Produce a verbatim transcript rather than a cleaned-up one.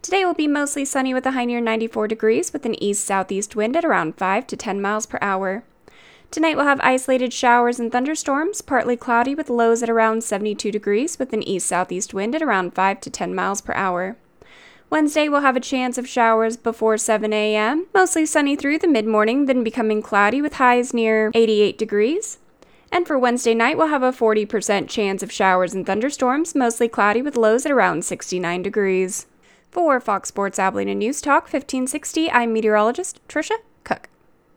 Today will be mostly sunny with a high near ninety-four degrees with an east-southeast wind at around five to ten miles per hour. Tonight we'll have isolated showers and thunderstorms, partly cloudy with lows at around seventy-two degrees with an east-southeast wind at around five to ten miles per hour. Wednesday we'll have a chance of showers before seven a m, mostly sunny through the mid-morning, then becoming cloudy with highs near eighty-eight degrees. And for Wednesday night we'll have a forty percent chance of showers and thunderstorms, mostly cloudy with lows at around sixty-nine degrees. For Fox Sports Abilene News Talk fifteen sixty, I'm meteorologist Trisha Cook.